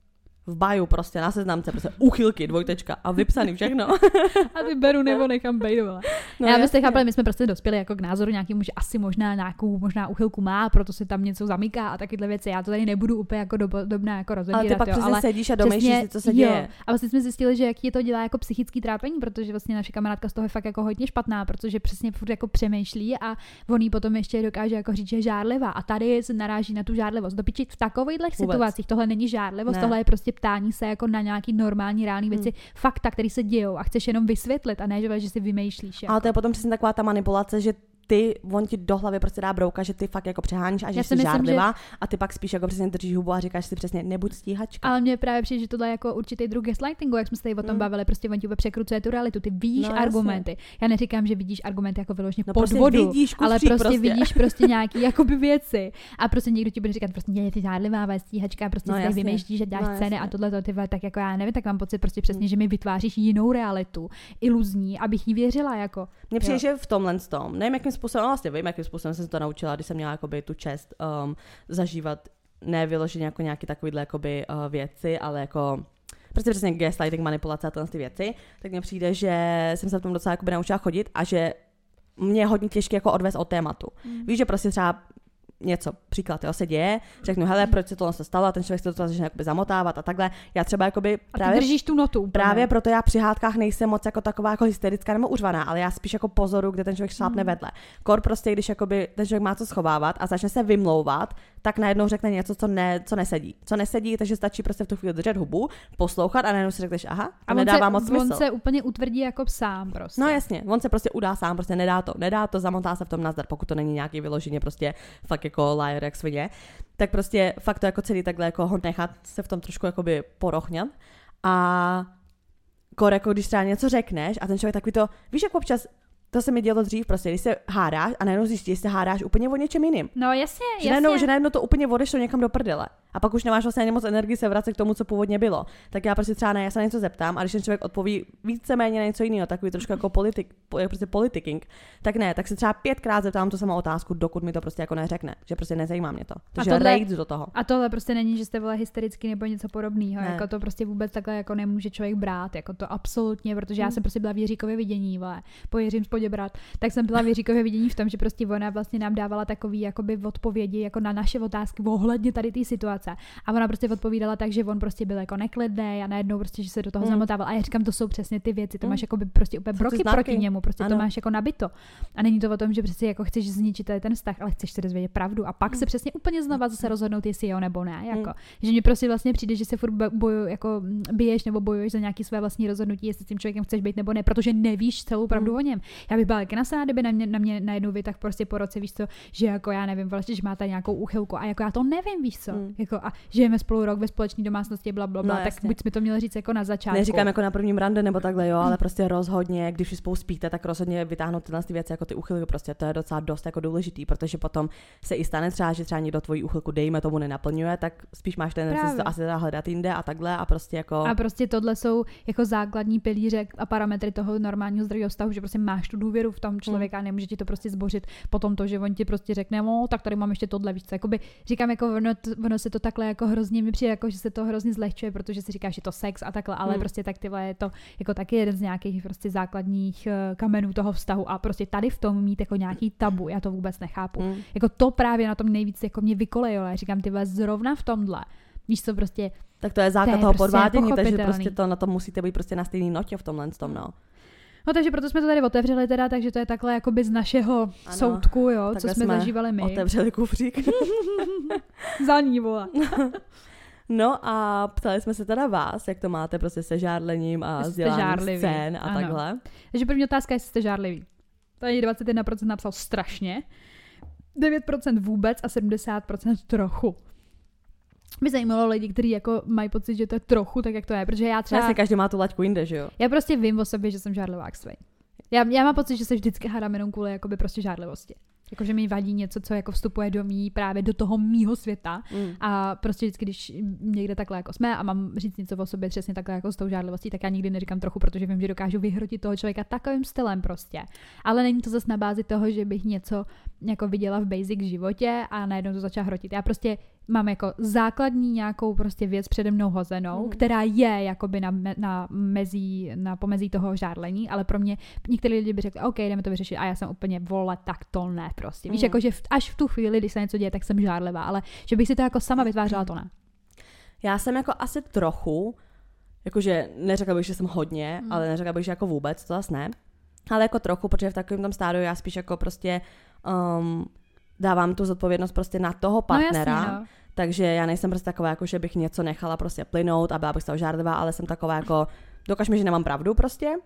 v baju prostě na seznamce prostě úchylky, dvojtečka a vypsaný všechno. A ty beru nebo nechám bejdovala. No, já byste chápali, my jsme prostě dospěli jako k názoru nějakému, že asi možná úchylku má, proto se tam něco zamyká a takyhle věci. Já to tady nebudu úplně jako dobná jako rozebírat. Ale ty pak přesně sedíš a domýšlíš si, co se děje. A vlastně jsme zjistili, že jaký to dělá jako psychický trápení, protože vlastně naše kamarádka z toho je fakt jako hodně špatná, protože přesně furt jako přemýšlí a on jí potom ještě dokáže jako říct, že je žárlivá. A tady se naráží na tu žárlivost. Dopičit v takovýchhle situacích tohle není žárlivost, tohle je prostě ptání se jako na nějaký normální reální věci, fakta, které se dějou a chceš jenom vysvětlit a ne, že si vymýšlíš. Jako. Ale to je potom přesně taková ta manipulace, že on ti do hlavy prostě dá brouka, že ty fakt jako přeháníš a že jsi žárlivá že... a ty pak spíš jako přesně držíš hubu a říkáš si přesně nebuď stíhačka. Ale mně právě přijde, že tohle je jako určitý druh gaslightingu, jak jsme se tady o tom bavili, prostě on ti překrucuje tu realitu, ty vidíš argumenty. Jasně. Já neříkám, že vidíš argumenty jako vyloženě podvodu, prostě ale prostě vidíš prostě nějaký jakoby věci a prostě někdo ti bude říkat prostě je ty žárlivá stíhačka, prostě si vymýšlíš, že dáš ceny a tohle ty tak jako já nevím, tak mám pocit prostě přesně, že mi vytváříš jinou realitu, iluzní, abych jí věřila jako. Mně přijde, že v tomhle tom, nevím jakým způsobem, vlastně vím, jakým způsobem jsem se to naučila, když jsem měla jakoby tu čest zažívat nevyloženě jako nějaký takovýhle jakoby věci, ale jako prostě přesně gaslighting, manipulace a tyhle ty věci, tak mně přijde, že jsem se v tom docela jakoby naučila chodit a že mě je hodně těžké jako odvést od tématu. Víš, že prostě třeba něco, příklad, jo, se děje, řeknu, hele, proč se tohle stalo a ten člověk se to začne jakoby zamotávat a takhle. Já třeba jakoby právě držíš tu notu úplně. Právě proto já při hádkách nejsem moc jako taková jako hysterická nebo uřvaná, ale já spíš jako pozoru, kde ten člověk šlápne vedle. Kor prostě, když jakoby ten člověk má co schovávat a začne se vymlouvat, tak najednou řekne něco, co nesedí. Co nesedí, takže stačí prostě v tu chvíli držet hubu, poslouchat a najednou si řekneš, aha, to nedává moc smysl. On se úplně utvrdí jako sám prostě. No jasně, on se prostě udá sám, prostě nedá to, zamotá se v tom nazdar, pokud to není nějaký vyloženě prostě fakt jako liar jak svině, tak prostě fakt to jako celý takhle jako ho nechat se v tom trošku jakoby porochňat a kor jako když třeba něco řekneš a ten člověk takový to, víš jak občas to se mi dělo dřív, prostě, když se hádáš a najednou zjistíš, že se hádáš úplně o něčem jiným. No jasně, že najednou to úplně odešlo někam do prdele. A pak už nemáš vlastně ani moc energii se vracet k tomu, co původně bylo. Tak já prostě třeba já se na něco zeptám a když ten člověk odpoví víceméně na něco jiného, takový trošku jako prostě politicking, tak ne, tak se třeba 5krát zeptám tu samou otázku, dokud mi to prostě jako neřekne, že prostě nezajímá mě to. Takže rejt do toho. A tohle prostě není, že jste byla hysterický nebo něco podobného, jako to prostě vůbec takhle jako nemůže člověk brát, jako to absolutně, protože já jsem prostě byla v Jiříkově vidění, po Jiřím Spoděbrat, tak jsem byla v Jiříkově vidění v tom, že prostě ona vlastně nám dávala takový jakoby odpovědi jako na naše otázky ohledně tady té situace. roce. A ona prostě odpovídala tak, že on prostě byl jako neklidný a najednou prostě, že se do toho zamotával. A já říkám, to jsou přesně ty věci, to máš jako by prostě úplně broky proti němu, prostě to máš jako nabito. A není to o tom, že přesně jako chceš zničit ten vztah, ale chceš se dozvědět pravdu a pak se přesně úplně znova zase rozhodnout, jestli jo nebo ne, jako. Že mi prostě vlastně přijde, že se furt biješ nebo bojuješ za nějaký své vlastní rozhodnutí, jestli s tím člověkem chceš být nebo ne, protože nevíš celou pravdu o něm. Já bych byla jak nasrána, kdyby na mě najednou vytah prostě po roce, víš co, že jako já nevím, vlastně, že máte nějakou úchylku a jako já to nevím, víš co, jako a žijeme spolu rok ve společné domácnosti, blablabla, tak buď mi to měl říct jako na začátku. Neříkám jako na prvním rande nebo takhle, jo, ale prostě rozhodně, když si spolu spíte, tak rozhodně vytáhnout tyhle věci jako ty úchylky, prostě to je docela dost jako důležitý, protože potom se i stane třeba, že třeba někdo tvoji úchylku dejme tomu nenaplňuje, tak spíš máš tendenci to asi hledat jinde a takhle a prostě jako. A prostě tohle jsou jako základní pilíře a parametry toho normálního zdravého vztahu, že prostě máš tu důvěru v tom člověka a nemůže ti to prostě zbořit potom to, že on ti prostě řekne, no, tak tady mám ještě tohle, víš co, jakoby říkám, jako ono se to takhle jako hrozně mi přijde, jako že se to hrozně zlehčuje, protože si říkáš, že to sex a takhle, ale prostě tak tyhle je to jako taky jeden z nějakých prostě základních kamenů toho vztahu a prostě tady v tom mít jako nějaký tabu, já to vůbec nechápu. Jako to právě na tom nejvíc jako mě vykolejilo, já říkám, tyhle zrovna v tomhle. Víš co, prostě tak to je základ toho podvádění, takže prostě to na tom musíte být prostě na stejný notě v tomhle tom, no. No takže proto jsme to tady otevřeli teda, takže to je takhle jakoby z našeho soudku, jo, co jsme zažívali my. Otevřeli kufřík. Za ní, vole. No a ptali jsme se teda vás, jak to máte prostě se žárlením a vzděláním scén a takhle. Takže první otázka je, jestli jste žárliví. Tady 21% napsal strašně, 9% vůbec a 70% trochu. Mě zajímalo lidi, kteří jako mají pocit, že to je trochu, tak jak to je, protože já třeba. Vlastně každý má tu laťku jinde, že jo? Já prostě vím o sobě, že jsem žárlivák svej. Já mám pocit, že se vždycky hádám jenom kvůli jakoby prostě žárlivosti. Jakože mi vadí něco, co jako vstupuje právě do toho mýho světa a prostě vždycky, když někde takhle jako jsme a mám říct něco o sobě přesně takhle jako s tou žárlivostí, tak já nikdy neříkám trochu, protože vím, že dokážu vyhrotit toho člověka takovým stylem prostě. Ale není to zase na bázi toho, že bych něco jako viděla v basic životě a najednou to začala hrotit. Já prostě mám jako základní nějakou prostě věc přede mnou hozenou, která je jakoby na pomezí toho žárlení, ale pro mě některý lidi by řekli, OK, jdeme to vyřešit a já jsem úplně vole, tak to ne prostě. Víš, jako že až v tu chvíli, když se něco děje, tak jsem žárlivá, ale že bych si to jako sama vytvářela, to ne. Já jsem jako asi trochu, jakože neřekla bych, že jsem hodně, ale neřekla bych, že jako vůbec, to zase ne. Ale jako trochu, protože v takovém tom stádiu já spíš jako prostě dávám tu zodpovědnost prostě na toho partnera, no, jasně, no. Takže já nejsem prostě taková, jako že bych něco nechala prostě plynout a byla bych z toho žárlivá, ale jsem taková jako, dokaž mi, že nemám pravdu prostě.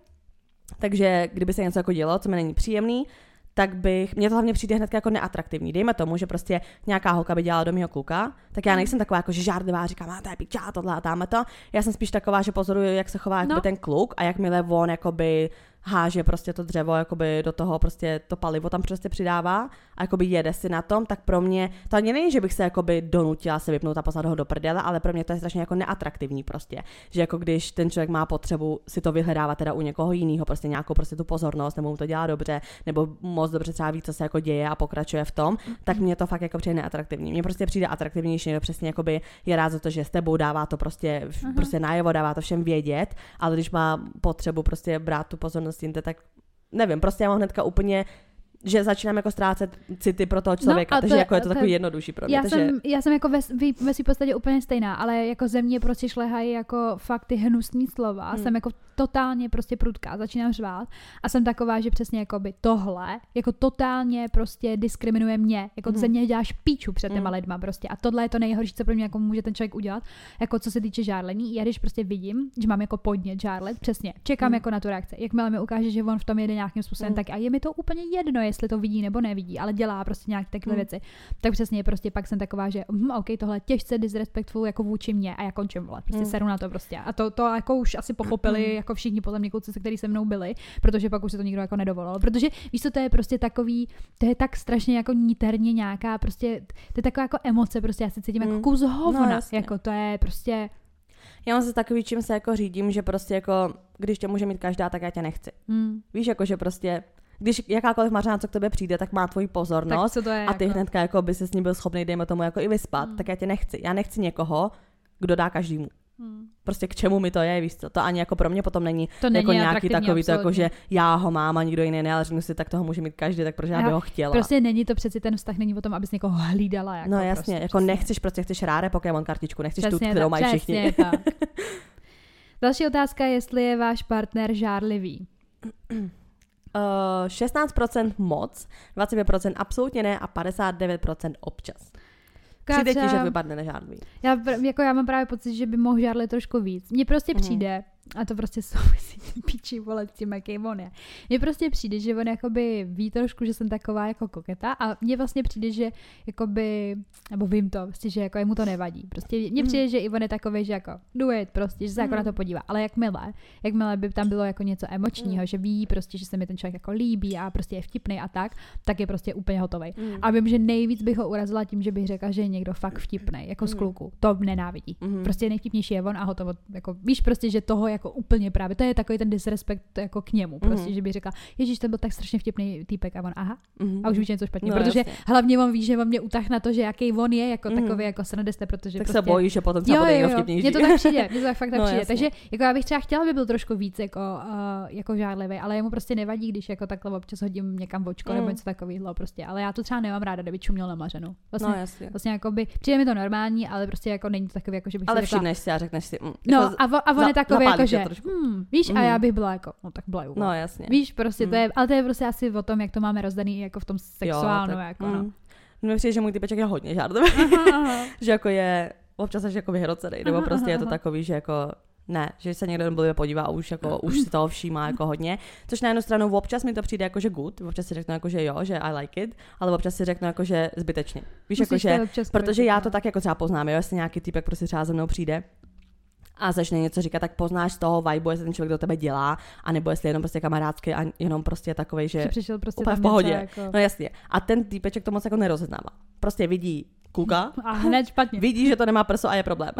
Takže kdyby se něco jako dělo, co mi není příjemný, tak mě to hlavně přijde hned jako neatraktivní. Dejme tomu, že prostě nějaká holka by dělala do mýho kluka, tak já nejsem taková jako, že žárlivá, říkám, to je pičá, tohle a dáme to. Já jsem spíš taková, že pozoruju, jak se chová jakoby ten kluk a jakmile on jakoby háže prostě to dřevo jakoby do toho prostě to palivo tam prostě přidává a jakoby jede si na tom, tak pro mě to ani není, že bych se jakoby donutila se vypnout a poslat ho do prdele, ale pro mě to je strašně jako neatraktivní prostě, že jako když ten člověk má potřebu si to vyhledávat teda u někoho jiného, prostě nějakou prostě tu pozornost, nebo mu to dělá dobře, nebo moc dobře třeba ví, co se jako děje a pokračuje v tom, tak mě to fakt jako přijde neatraktivní. Mně prostě přijde atraktivnější, že přesně jakoby je rád za to, že s tebou dává to prostě najevo, dává to všem vědět, ale když má potřebu prostě brát tu pozornost jinde, tak nevím, prostě já mám hnedka úplně, že začínám jako ztrácet city pro toho člověka, no takže jako je to takový jednodušší pro mě. Já jsem jako ve svý podstatě úplně stejná, ale jako ze mě prostě šlehají jako fakt ty hnusný slova. Jsem jako totálně prostě prudká, začínám řvát a jsem taková, že přesně jakoby tohle jako totálně prostě diskriminuje mě, jako ze mě děláš píču před těma lidma prostě a tohle je to nejhorší, co pro mě jako může ten člověk udělat, jako co se týče žárlení. Já když prostě vidím, že mám jako podnět žárlet, přesně, čekám jako na tu reakci. Jakmile mi ukáže, že on v tom jede nějakým způsobem, tak a je mi to úplně jedno, jestli to vidí nebo nevidí, ale dělá prostě nějaké takové věci. Tak přesně prostě pak jsem taková, že OK, tohle těžce disrespectful jako vůči mě a já končím, vole, prostě seru na to prostě. A to jako už asi pochopili jako všichni podle mě kluci, kteří se mnou byli, protože pak už se to nikdo jako nedovolil. Protože víš co, to je prostě takový, to je tak strašně jako níterně nějaká prostě, to je taková jako emoce, prostě já se cítím jako kus hovna, no, jako to je prostě. Já mám se takový, čím se jako řídím, že prostě jako, když tě může mít každá, tak já tě nechci. Víš, jako že prostě když jakákoliv mařena, co k tobě přijde, tak má tvoji pozornost tak a ty jako? Hnedka jako by se s ním byl schopný, dejme tomu, jako i vyspat, tak já tě nechci. Já nechci někoho, kdo dá každému. Prostě k čemu mi to je, víš co? To ani jako pro mě potom není jako nějaký takový to, jako že já ho mám a nikdo jiný ne, ale řeknu si, tak toho může mít každý, tak proč já bych ho chtěla. Prostě není to přeci ten vztah, není o tom, abys někoho hlídala. Jako no jasně, prostě, jako nechceš, prostě chceš rare Pokémon kartičku, nechceš tu, kterou mají všichni. Tak. Další otázka je, jestli je váš partner žárlivý. 16% moc, 25% absolutně ne a 59% občas. Přijde ti, že vypadne nežárlivý. Já mám právě pocit, že by mohl žárlit trošku víc. Mně prostě přijde, a to prostě souvisí píči, vole, s tím, jaký on je. Mně prostě přijde, že on jakoby ví trošku, že jsem taková jako koketa a mně vlastně přijde, že jakoby, nebo vím to, prostě, že jako jemu to nevadí. Prostě mně přijde, že i on je takový, že jako do it prostě, že se jako na to podívá. Ale jakmile by tam bylo jako něco emočního, že ví prostě, že se mi ten člověk jako líbí a prostě je vtipný a tak je prostě úplně hotovej. A vím, že nejvíc bych ho urazila tím, že bych řekla, že je někdo fakt vtipný, jako z kluku. To nenávidí. Prostě nejvtipnější je on a hotovo. Jako víš prostě, že toho jako úplně právě, to je takový ten disrespekt jako k němu, prostě, že by řekla, ježíš, to byl tak strašně vtipný týpek a on, aha, a už víš něco špatně, protože hlavně on ví, že on mě utáhne na to, že jaký on je, jako takový jako srandeste, protože tak prostě... se bojí, že potom třeba bude někdo vtipnější. Mně to tak přijde, fakt tak přijde, takže jako já bych třeba chtěla, aby byl trošku víc jako žárlivý, ale jemu prostě nevadí, když jako takhle občas hodím někam vočko nebo něco takového prostě, ale já to třeba nemám ráda, kdyby čuměl na mařenu. Vlastně jakoby přijde mi to normální, ale prostě jako není to takový, jako že bych ale všimneš si a řekneš si. No a on je takový jako že víš, a já bych byla jako, no tak blaju. No jasně. Víš, prostě to je, ale to je prostě asi o tom, jak to máme rozdaný jako v tom sexuálnu, jako no. Mně přijde, že můj typeček je hodně žárlivý. Že jako je občas až jako vyhrocený, nebo prostě je to takový, že jako ne, že se někdo blbě podívá a už si toho všímá jako hodně. Což na jednu stranu občas mi to přijde jako že good, občas si řeknu jako že jo, že I like it, ale občas si řeknu jako že zbytečně. Víš, jako že, protože já to tak jako třeba poznám, jo, jestli nějaký typek prostě třeba za mnou přijde a začne něco říkat, tak poznáš z toho vibe, jestli ten člověk do tebe dělá, anebo jestli jenom prostě kamarádský a jenom prostě takovej, že přišel prostě úplně v pohodě. Jako... No jasně. A ten týpeček to moc jako nerozeznává. Prostě vidí kluka a hned špatně. Vidí, že to nemá prso a je problém.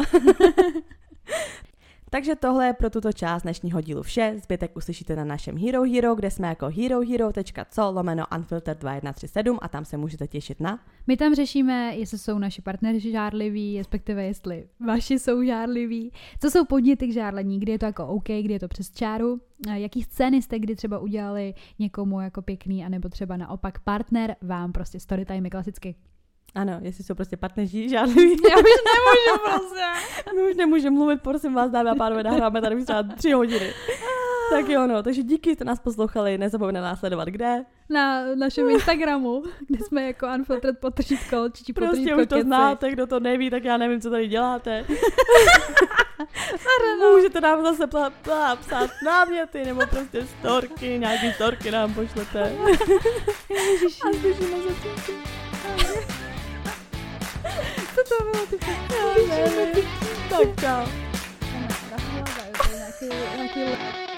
Takže tohle je pro tuto část dnešního dílu vše. Zbytek uslyšíte na našem Hero Hero, kde jsme jako herohero.co/unfiltered2137 a tam se můžete těšit na... My tam řešíme, jestli jsou naši partneři žárliví, respektive jestli vaši jsou žárliví, co jsou podněty k žárlení, kdy je to jako OK, kdy je to přes čáru, jaký scény jste kdy třeba udělali někomu jako pěkný, anebo třeba naopak partner vám prostě storytime klasicky. Ano, jestli jsou prostě partneři žádný. Já už nemůžu prostě. My už nemůžeme mluvit, prosím vás, dámy a pánové, nahráme tady už třeba 3 hodiny. Tak jo, no, takže díky, jste nás poslouchali, nezapomeňte nás sledovat kde? Na našem Instagramu, kde jsme jako unfiltered potržítko, čiči prostě už to znáte, kdo to neví, tak já nevím, co tady děláte. Můžete nám zase psát náměty, nebo prostě storky, nějaký storky nám pošlete. Ježiši. A slyšíme se příště. Co to bylo, ty tak čau. Nějaký